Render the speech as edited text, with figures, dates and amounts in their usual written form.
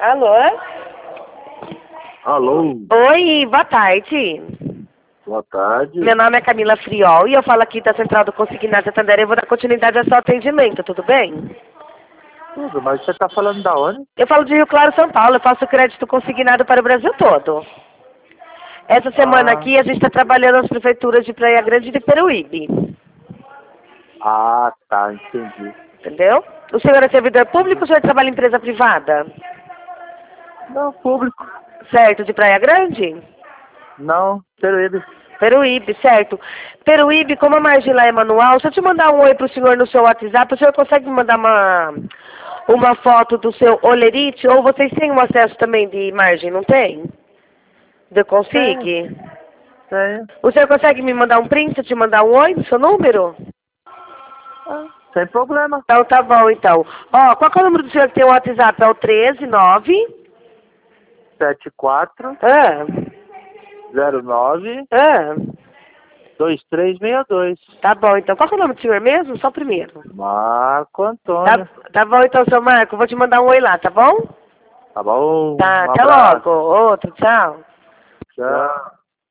Alô? Alô, Oi, boa tarde. boa tarde. Meu nome é Camila Friol e eu falo aqui da Central do Consignado Santander e vou dar continuidade ao seu atendimento, tudo bem? Tudo, mas você tá falando da onde? Eu falo de Rio Claro, São Paulo, eu faço crédito consignado para o Brasil todo. Essa semana Ah, aqui a gente está trabalhando nas prefeituras de Praia Grande e de Peruíbe, tá, entendi. entendeu? O senhor é servidor público ou o senhor trabalha em empresa privada? Não, público. Certo, de Praia Grande? Não, Peruíbe. Peruíbe, certo. Peruíbe, como a margem lá é manual, se eu te mandar um oi pro senhor no seu WhatsApp, o senhor consegue me mandar uma foto do seu olerite? Ou vocês têm um acesso também de margem, não tem? De Tenho, consigue? tenho. O senhor consegue me mandar um print, eu te mandar um oi no seu número? Sem problema. Então tá bom, então. Ó, qual que é o número do senhor que tem o WhatsApp? É o 139 74 ah, 09 ah. 2362. Tá bom, então. Qual que é o nome do senhor mesmo? Só o primeiro. Marco Tá, Antônio. tá bom, então, seu Marco. Vou te mandar um oi lá, tá bom? Tá bom, Tá, um até abraço. logo. Outro, tchau. Tchau.